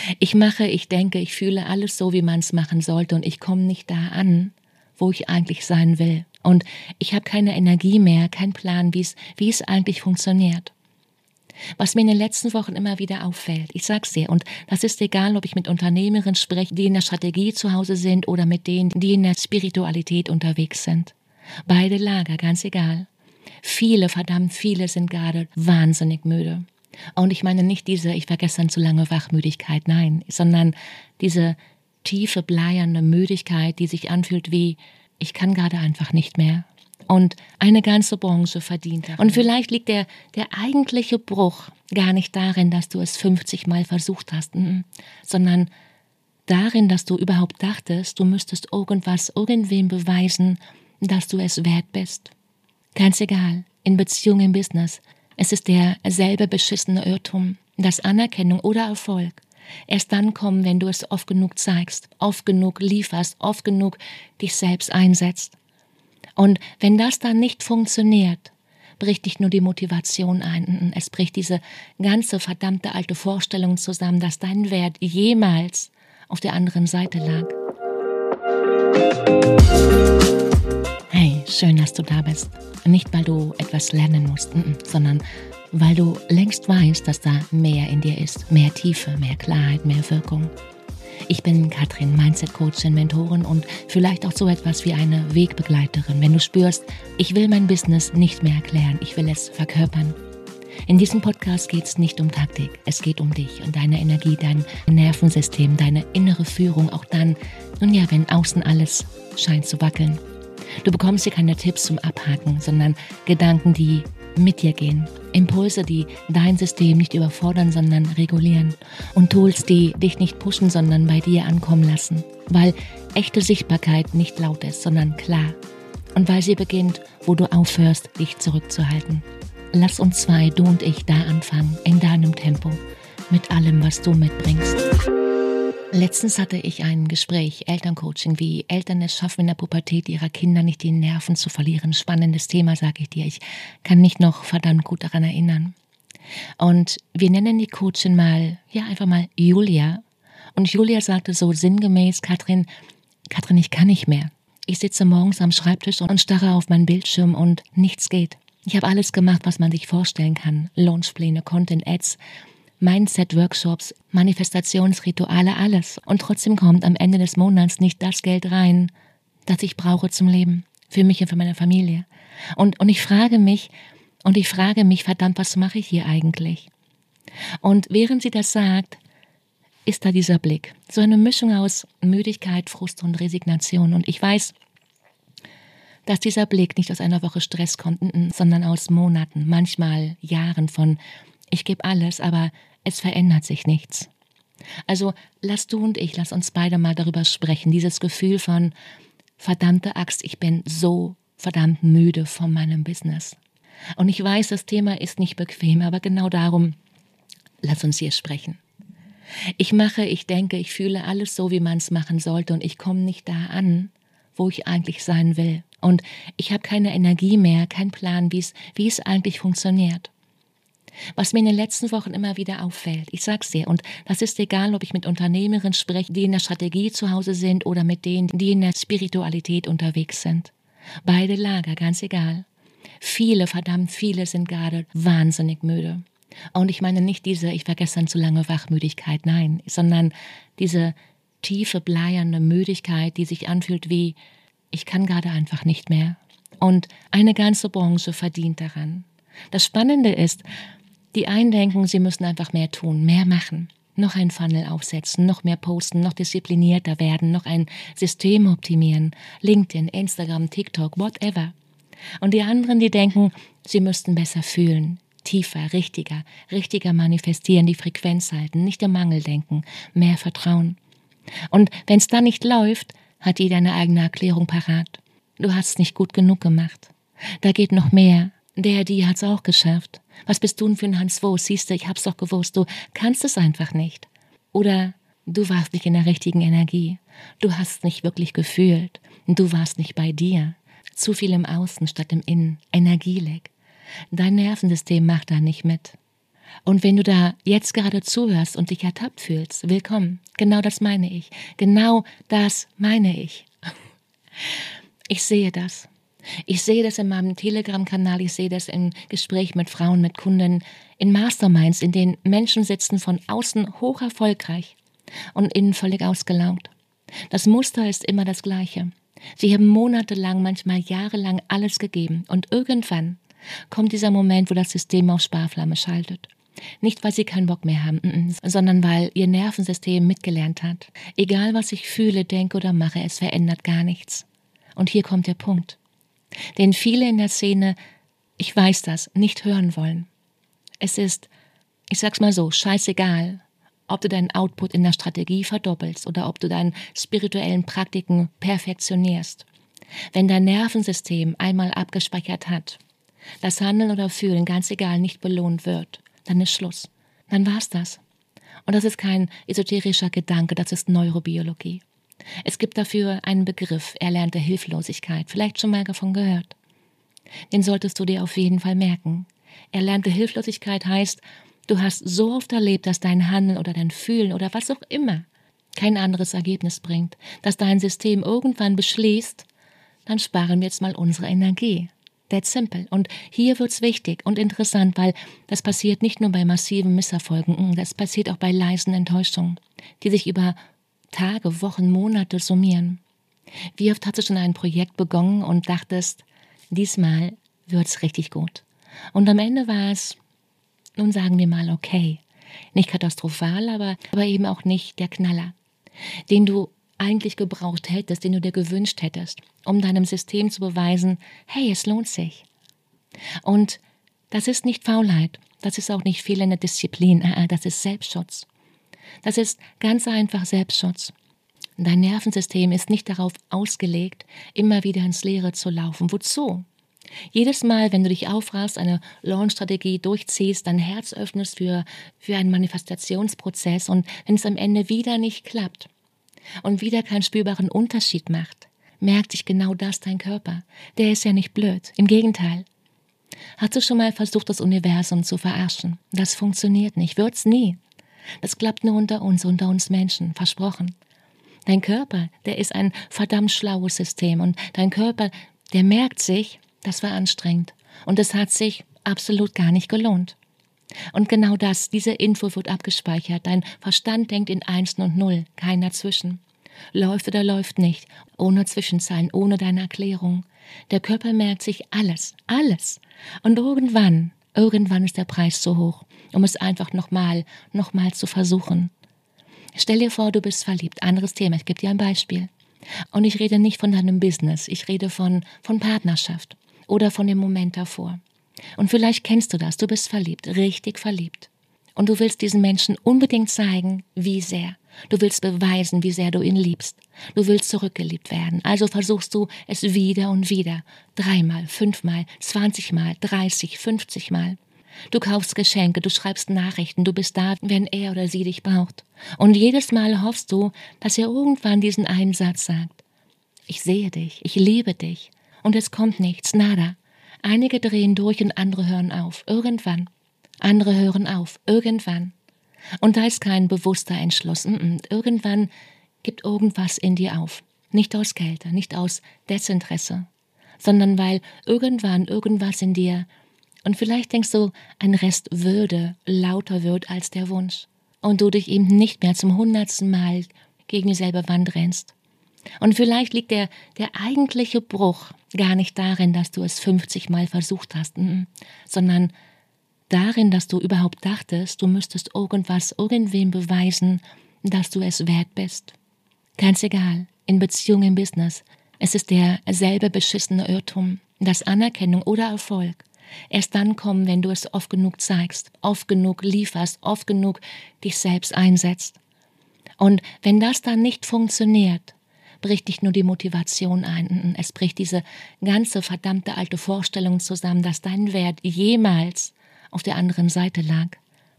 Ich mache, ich denke, ich fühle alles so, wie man es machen sollte und ich komme nicht da an, wo ich eigentlich sein will. Und ich habe keine Energie mehr, keinen Plan, wie es eigentlich funktioniert. Was mir in den letzten Wochen immer wieder auffällt, ich sag's dir, und das ist egal, ob ich mit Unternehmerinnen spreche, die in der Strategie zu Hause sind oder mit denen, die in der Spiritualität unterwegs sind. Beide Lager, ganz egal. Viele, verdammt viele sind gerade wahnsinnig müde. Und ich meine nicht diese, ich war gestern zu lange Wachmüdigkeit, nein, sondern diese tiefe, bleierne Müdigkeit, die sich anfühlt wie, ich kann gerade einfach nicht mehr. Und eine ganze Branche verdient daran. Und vielleicht liegt der eigentliche Bruch gar nicht darin, dass du es 50 Mal versucht hast, sondern darin, dass du überhaupt dachtest, du müsstest irgendwem beweisen, dass du es wert bist. Ganz egal, in Beziehung, im Business. Es ist derselbe beschissene Irrtum, dass Anerkennung oder Erfolg erst dann kommen, wenn du es oft genug zeigst, oft genug lieferst, oft genug dich selbst einsetzt. Und wenn das dann nicht funktioniert, bricht nicht nur die Motivation ein, es bricht diese ganze verdammte alte Vorstellung zusammen, dass dein Wert jemals auf der anderen Seite lag. Hey, schön, dass du da bist. Nicht, weil du etwas lernen musst, sondern weil du längst weißt, dass da mehr in dir ist. Mehr Tiefe, mehr Klarheit, mehr Wirkung. Ich bin Katrin, Mindset-Coachin, Mentorin und vielleicht auch so etwas wie eine Wegbegleiterin. Wenn du spürst, ich will mein Business nicht mehr erklären, ich will es verkörpern. In diesem Podcast geht es nicht um Taktik, es geht um dich und deine Energie, dein Nervensystem, deine innere Führung, auch dann, wenn außen alles scheint zu wackeln. Du bekommst hier keine Tipps zum Abhaken, sondern Gedanken, die mit dir gehen. Impulse, die dein System nicht überfordern, sondern regulieren. Und Tools, die dich nicht pushen, sondern bei dir ankommen lassen. Weil echte Sichtbarkeit nicht laut ist, sondern klar. Und weil sie beginnt, wo du aufhörst, dich zurückzuhalten. Lass uns zwei, du und ich, da anfangen, in deinem Tempo, mit allem, was du mitbringst. Letztens hatte ich ein Gespräch, Elterncoaching, wie Eltern es schaffen, in der Pubertät ihrer Kinder nicht die Nerven zu verlieren. Spannendes Thema, sage ich dir. Ich kann mich noch verdammt gut daran erinnern. Und wir nennen die Coachin einfach mal Julia. Und Julia sagte so sinngemäß, Katrin, ich kann nicht mehr. Ich sitze morgens am Schreibtisch und starre auf meinen Bildschirm und nichts geht. Ich habe alles gemacht, was man sich vorstellen kann. Launchpläne, Content, Ads, Mindset-Workshops, Manifestationsrituale, alles. Und trotzdem kommt am Ende des Monats nicht das Geld rein, das ich brauche zum Leben. Für mich und für meine Familie. Und ich frage mich, verdammt, was mache ich hier eigentlich? Und während sie das sagt, ist da dieser Blick. So eine Mischung aus Müdigkeit, Frust und Resignation. Und ich weiß, dass dieser Blick nicht aus einer Woche Stress kommt, sondern aus Monaten, manchmal Jahren von ich gebe alles, aber es verändert sich nichts. Also lass uns beide mal darüber sprechen. Dieses Gefühl von verdammte Axt, ich bin so verdammt müde von meinem Business. Und ich weiß, das Thema ist nicht bequem, aber genau darum, lass uns hier sprechen. Ich mache, ich denke, ich fühle alles so, wie man es machen sollte und ich komme nicht da an, wo ich eigentlich sein will. Und ich habe keine Energie mehr, keinen Plan, wie es eigentlich funktioniert. Was mir in den letzten Wochen immer wieder auffällt, ich sag's dir, und das ist egal, ob ich mit Unternehmerinnen spreche, die in der Strategie zu Hause sind oder mit denen, die in der Spiritualität unterwegs sind. Beide Lager, ganz egal. Viele, verdammt viele sind gerade wahnsinnig müde. Und ich meine nicht diese, ich war gestern zu lange Wachmüdigkeit, nein, sondern diese tiefe, bleierne Müdigkeit, die sich anfühlt wie, ich kann gerade einfach nicht mehr. Und eine ganze Branche verdient daran. Das Spannende ist, die einen denken, sie müssen einfach mehr tun, mehr machen, noch ein Funnel aufsetzen, noch mehr posten, noch disziplinierter werden, noch ein System optimieren, LinkedIn, Instagram, TikTok, whatever. Und die anderen, die denken, sie müssten besser fühlen, tiefer, richtiger manifestieren, die Frequenz halten, nicht im Mangel denken, mehr Vertrauen. Und wenn es dann nicht läuft, hat jeder eine eigene Erklärung parat. Du hast es nicht gut genug gemacht. Da geht noch mehr. Die hat's auch geschafft. Was bist du denn für ein Hans Wurst? Siehst du, ich hab's doch gewusst, du kannst es einfach nicht. Oder du warst nicht in der richtigen Energie. Du hast nicht wirklich gefühlt. Du warst nicht bei dir. Zu viel im Außen statt im Innen. Energieleck. Dein Nervensystem macht da nicht mit. Und wenn du da jetzt gerade zuhörst und dich ertappt fühlst, willkommen. Genau das meine ich. Genau das meine ich. Ich sehe das. Ich sehe das in meinem Telegram-Kanal, ich sehe das im Gespräch mit Frauen, mit Kunden, in Masterminds, in denen Menschen sitzen von außen hoch erfolgreich und innen völlig ausgelaugt. Das Muster ist immer das gleiche. Sie haben monatelang, manchmal jahrelang alles gegeben und irgendwann kommt dieser Moment, wo das System auf Sparflamme schaltet. Nicht, weil sie keinen Bock mehr haben, sondern weil ihr Nervensystem mitgelernt hat. Egal, was ich fühle, denke oder mache, es verändert gar nichts. Und hier kommt der Punkt, den viele in der Szene, ich weiß das, nicht hören wollen. Es ist, ich sag's mal so, scheißegal, ob du deinen Output in der Strategie verdoppelst oder ob du deinen spirituellen Praktiken perfektionierst. Wenn dein Nervensystem einmal abgespeichert hat, das Handeln oder Fühlen, ganz egal, nicht belohnt wird, dann ist Schluss. Dann war's das. Und das ist kein esoterischer Gedanke, das ist Neurobiologie. Es gibt dafür einen Begriff, erlernte Hilflosigkeit, vielleicht schon mal davon gehört. Den solltest du dir auf jeden Fall merken. Erlernte Hilflosigkeit heißt, du hast so oft erlebt, dass dein Handeln oder dein Fühlen oder was auch immer kein anderes Ergebnis bringt, dass dein System irgendwann beschließt, dann sparen wir jetzt mal unsere Energie. That's simple. Und hier wird's wichtig und interessant, weil das passiert nicht nur bei massiven Misserfolgen, das passiert auch bei leisen Enttäuschungen, die sich über Tage, Wochen, Monate summieren. Wie oft hast du schon ein Projekt begonnen und dachtest, diesmal wird's richtig gut. Und am Ende war es, nun sagen wir mal, okay. Nicht katastrophal, aber eben auch nicht der Knaller, den du eigentlich gebraucht hättest, den du dir gewünscht hättest, um deinem System zu beweisen, hey, es lohnt sich. Und das ist nicht Faulheit, das ist auch nicht fehlende Disziplin, das ist Selbstschutz. Das ist ganz einfach Selbstschutz. Dein Nervensystem ist nicht darauf ausgelegt, immer wieder ins Leere zu laufen. Wozu? Jedes Mal, wenn du dich aufrafst, eine Launch-Strategie durchziehst, dein Herz öffnest für einen Manifestationsprozess und wenn es am Ende wieder nicht klappt und wieder keinen spürbaren Unterschied macht, merkt sich genau das dein Körper. Der ist ja nicht blöd, im Gegenteil. Hast du schon mal versucht, das Universum zu verarschen? Das funktioniert nicht, wird's nie. Das klappt nur unter uns Menschen, versprochen. Dein Körper, der ist ein verdammt schlaues System und dein Körper, der merkt sich, das war anstrengend und es hat sich absolut gar nicht gelohnt. Und genau das, diese Info wird abgespeichert. Dein Verstand denkt in Einsen und Null, kein dazwischen. Läuft oder läuft nicht, ohne Zwischenzeilen, ohne deine Erklärung. Der Körper merkt sich alles. Und irgendwann ist der Preis zu hoch, um es einfach nochmal zu versuchen. Stell dir vor, du bist verliebt. Anderes Thema, ich gebe dir ein Beispiel. Und ich rede nicht von deinem Business, ich rede von Partnerschaft oder von dem Moment davor. Und vielleicht kennst du das, du bist verliebt, richtig verliebt. Und du willst diesen Menschen unbedingt zeigen, wie sehr. Du willst beweisen, wie sehr du ihn liebst. Du willst zurückgeliebt werden. Also versuchst du es wieder und wieder. 3-mal, 5-mal, 20-mal, 30, 50-mal. Du kaufst Geschenke, du schreibst Nachrichten, du bist da, wenn er oder sie dich braucht. Und jedes Mal hoffst du, dass er irgendwann diesen einen Satz sagt. Ich sehe dich, ich liebe dich. Und es kommt nichts, nada. Einige drehen durch und andere hören auf, irgendwann. Andere hören auf, irgendwann. Und da ist kein bewusster Entschluss. Irgendwann gibt irgendwas in dir auf. Nicht aus Kälte, nicht aus Desinteresse, sondern weil irgendwann irgendwas in dir, und vielleicht denkst du, ein Rest Würde lauter wird als der Wunsch. Und du dich eben nicht mehr zum 100. Mal gegen dieselbe Wand rennst. Und vielleicht liegt der eigentliche Bruch gar nicht darin, dass du es 50 Mal versucht hast, sondern darin, dass du überhaupt dachtest, du müsstest irgendwem beweisen, dass du es wert bist. Ganz egal, in Beziehung, im Business, es ist derselbe beschissene Irrtum, dass Anerkennung oder Erfolg erst dann kommen, wenn du es oft genug zeigst, oft genug lieferst, oft genug dich selbst einsetzt. Und wenn das dann nicht funktioniert, bricht nicht nur die Motivation ein, es bricht diese ganze verdammte alte Vorstellung zusammen, dass dein Wert jemals auf der anderen Seite lag.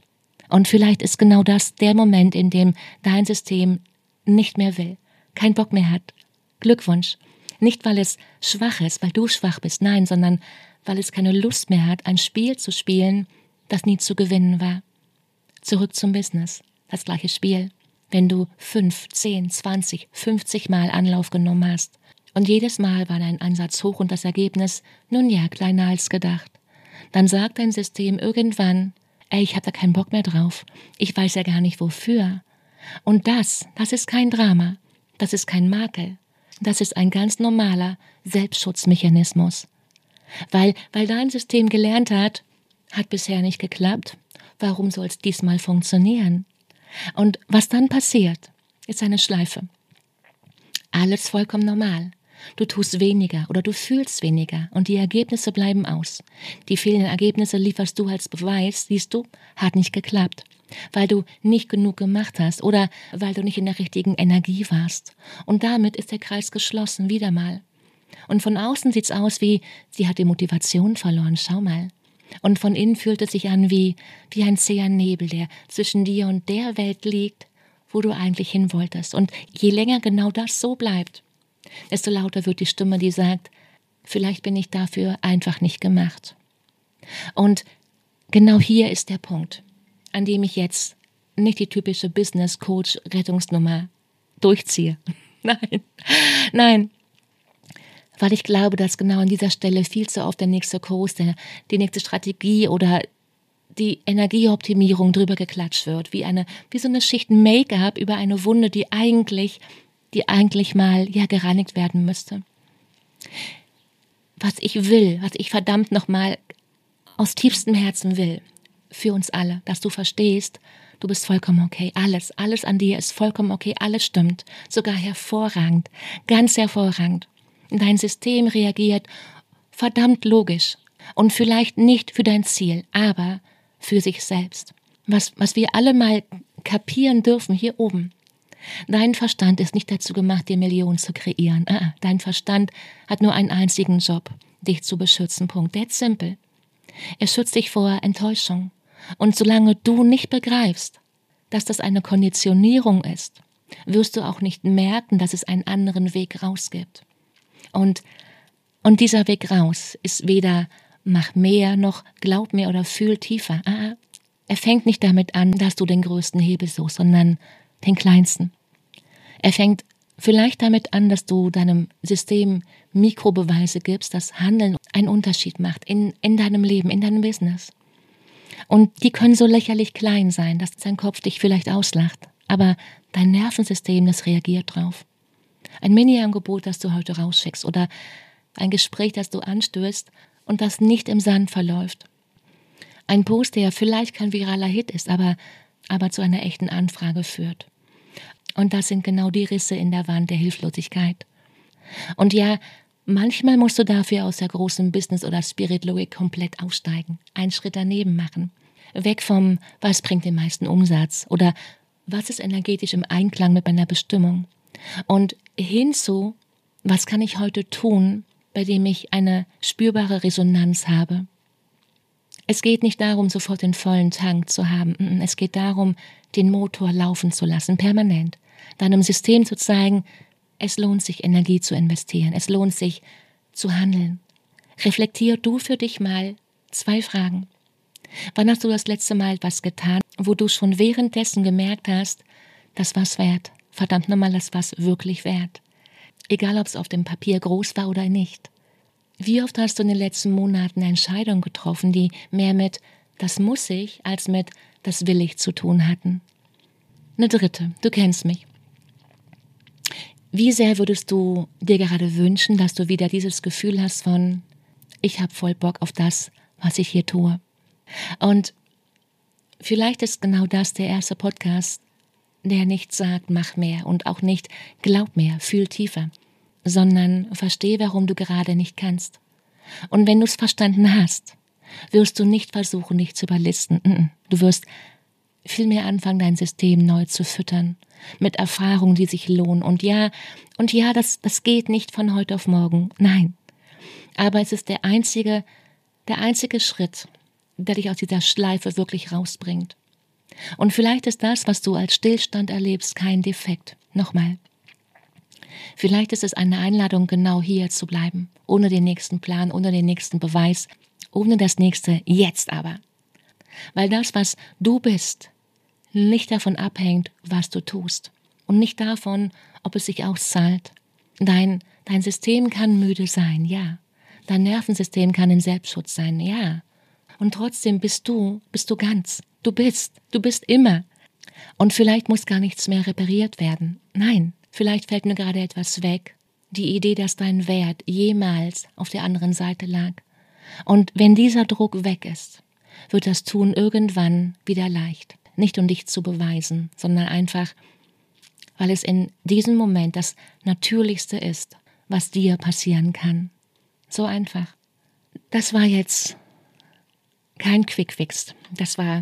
Und vielleicht ist genau das der Moment, in dem dein System nicht mehr will, keinen Bock mehr hat. Glückwunsch. Nicht, weil es schwach ist, weil du schwach bist, nein, sondern weil es keine Lust mehr hat, ein Spiel zu spielen, das nie zu gewinnen war. Zurück zum Business, das gleiche Spiel. Wenn du 5, 10, 20, 50 Mal Anlauf genommen hast und jedes Mal war dein Ansatz hoch und das Ergebnis, nun ja, kleiner als gedacht, dann sagt dein System irgendwann, ich habe da keinen Bock mehr drauf, ich weiß ja gar nicht wofür. Und das ist kein Drama, das ist kein Makel, das ist ein ganz normaler Selbstschutzmechanismus. Weil dein System gelernt hat bisher nicht geklappt, warum soll es diesmal funktionieren? Und was dann passiert, ist eine Schleife. Alles vollkommen normal. Du tust weniger oder du fühlst weniger und die Ergebnisse bleiben aus. Die fehlenden Ergebnisse lieferst du als Beweis, siehst du, hat nicht geklappt, weil du nicht genug gemacht hast oder weil du nicht in der richtigen Energie warst. Und damit ist der Kreis geschlossen, wieder mal. Und von außen sieht's aus wie, sie hat die Motivation verloren, schau mal. Und von innen fühlt es sich an wie ein zäher Nebel, der zwischen dir und der Welt liegt, wo du eigentlich hin wolltest. Und je länger genau das so bleibt, desto lauter wird die Stimme, die sagt, vielleicht bin ich dafür einfach nicht gemacht. Und genau hier ist der Punkt, an dem ich jetzt nicht die typische Business-Coach-Rettungsnummer durchziehe. Nein. Weil ich glaube, dass genau an dieser Stelle viel zu oft der nächste Kurs, die nächste Strategie oder die Energieoptimierung drüber geklatscht wird, wie so eine Schicht Make-up über eine Wunde, die eigentlich mal gereinigt werden müsste. Was ich verdammt nochmal aus tiefstem Herzen will, für uns alle, dass du verstehst, du bist vollkommen okay, alles an dir ist vollkommen okay, alles stimmt, sogar hervorragend, ganz hervorragend. Dein System reagiert verdammt logisch und vielleicht nicht für dein Ziel, aber für sich selbst. Was wir alle mal kapieren dürfen hier oben. Dein Verstand ist nicht dazu gemacht, dir Millionen zu kreieren. Dein Verstand hat nur einen einzigen Job, dich zu beschützen. Punkt. That's simple. Er schützt dich vor Enttäuschung. Und solange du nicht begreifst, dass das eine Konditionierung ist, wirst du auch nicht merken, dass es einen anderen Weg raus gibt. Und dieser Weg raus ist weder mach mehr noch glaub mehr oder fühl tiefer. Er fängt nicht damit an, dass du den größten Hebel suchst, sondern den kleinsten. Er fängt vielleicht damit an, dass du deinem System Mikrobeweise gibst, dass Handeln einen Unterschied macht in deinem Leben, in deinem Business. Und die können so lächerlich klein sein, dass dein Kopf dich vielleicht auslacht. Aber dein Nervensystem, das reagiert drauf. Ein Mini-Angebot, das du heute rausschickst oder ein Gespräch, das du anstößt und das nicht im Sand verläuft. Ein Post, der vielleicht kein viraler Hit ist, aber zu einer echten Anfrage führt. Und das sind genau die Risse in der Wand der Hilflosigkeit. Und ja, manchmal musst du dafür aus der großen Business- oder Spirit-Logik komplett aussteigen, einen Schritt daneben machen. Weg vom, was bringt den meisten Umsatz oder was ist energetisch im Einklang mit meiner Bestimmung. Und hinzu, was kann ich heute tun, bei dem ich eine spürbare Resonanz habe. Es geht nicht darum, sofort den vollen Tank zu haben. Es geht darum, den Motor laufen zu lassen, permanent. Deinem System zu zeigen, es lohnt sich, Energie zu investieren. Es lohnt sich, zu handeln. Reflektier du für dich mal 2 Fragen. Wann hast du das letzte Mal etwas getan, wo du schon währenddessen gemerkt hast, das war's wert? Verdammt nochmal, das war's wirklich wert. Egal, ob es auf dem Papier groß war oder nicht. Wie oft hast du in den letzten Monaten Entscheidungen getroffen, die mehr mit das muss ich, als mit das will ich zu tun hatten? Eine dritte, du kennst mich. Wie sehr würdest du dir gerade wünschen, dass du wieder dieses Gefühl hast von ich habe voll Bock auf das, was ich hier tue? Und vielleicht ist genau das der erste Podcast, der nicht sagt, mach mehr und auch nicht glaub mehr, fühl tiefer, sondern versteh, warum du gerade nicht kannst. Und wenn du es verstanden hast, wirst du nicht versuchen, dich zu überlisten. Du wirst vielmehr anfangen, dein System neu zu füttern, mit Erfahrungen, die sich lohnen. Und ja, das geht nicht von heute auf morgen. Nein. Aber es ist der einzige Schritt, der dich aus dieser Schleife wirklich rausbringt. Und vielleicht ist das, was du als Stillstand erlebst, kein Defekt. Nochmal. Vielleicht ist es eine Einladung, genau hier zu bleiben, ohne den nächsten Plan, ohne den nächsten Beweis, ohne das nächste Jetzt aber. weil das, was du bist, nicht davon abhängt, was du tust und nicht davon, ob es sich auszahlt. Dein System kann müde sein, ja. Dein Nervensystem kann im Selbstschutz sein, ja. Und trotzdem bist du ganz. Du bist immer. Und vielleicht muss gar nichts mehr repariert werden. Nein, vielleicht fällt nur gerade etwas weg. Die Idee, dass dein Wert jemals auf der anderen Seite lag. Und wenn dieser Druck weg ist, wird das Tun irgendwann wieder leicht. Nicht um dich zu beweisen, sondern einfach, weil es in diesem Moment das Natürlichste ist, was dir passieren kann. So einfach. Das war jetzt kein Quickfix. Das war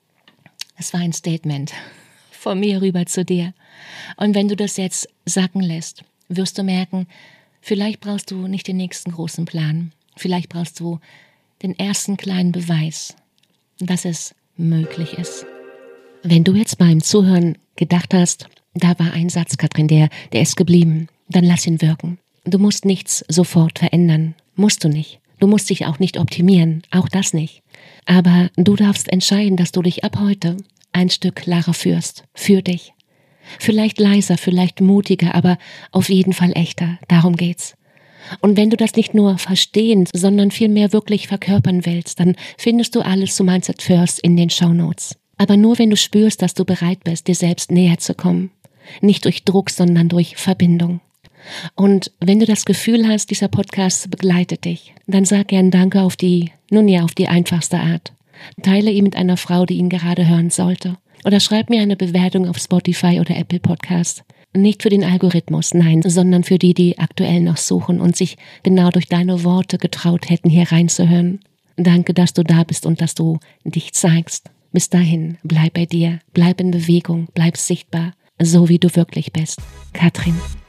ein Statement von mir rüber zu dir. Und wenn du das jetzt sacken lässt, wirst du merken, vielleicht brauchst du nicht den nächsten großen Plan. Vielleicht brauchst du den ersten kleinen Beweis, dass es möglich ist. Wenn du jetzt beim Zuhören gedacht hast, da war ein Satz, Katrin, der ist geblieben, dann lass ihn wirken. Du musst nichts sofort verändern. Musst du nicht. Du musst dich auch nicht optimieren, auch das nicht. Aber du darfst entscheiden, dass du dich ab heute ein Stück klarer führst, für dich. Vielleicht leiser, vielleicht mutiger, aber auf jeden Fall echter, darum geht's. Und wenn du das nicht nur verstehen, sondern vielmehr wirklich verkörpern willst, dann findest du alles zu Mindset First in den Shownotes. Aber nur wenn du spürst, dass du bereit bist, dir selbst näher zu kommen. Nicht durch Druck, sondern durch Verbindung. Und wenn du das Gefühl hast, dieser Podcast begleitet dich, dann sag gern Danke auf die einfachste Art. Teile ihn mit einer Frau, die ihn gerade hören sollte. Oder schreib mir eine Bewertung auf Spotify oder Apple Podcast. Nicht für den Algorithmus, nein, sondern für die aktuell noch suchen und sich genau durch deine Worte getraut hätten, hier reinzuhören. Danke, dass du da bist und dass du dich zeigst. Bis dahin, bleib bei dir, bleib in Bewegung, bleib sichtbar, so wie du wirklich bist. Katrin.